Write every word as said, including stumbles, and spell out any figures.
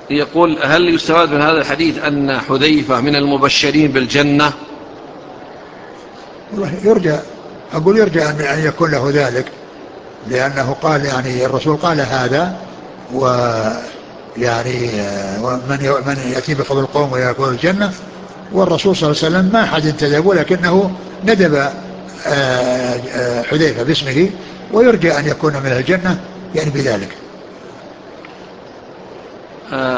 يقول هل يستفاد من هذا الحديث أن حذيفة من المبشرين بالجنة؟ يرجى أقول يرجى أن يكون له ذلك، لأنه قال يعني الرسول قال هذا، ويعني من من يأتي بفضل القوم ويكون الجنة، والرسول صلى الله عليه وسلم ما حد انتدب، ولكنه ندب حذيفة باسمه، ويرجى أن يكون من الجنة يعني بذلك.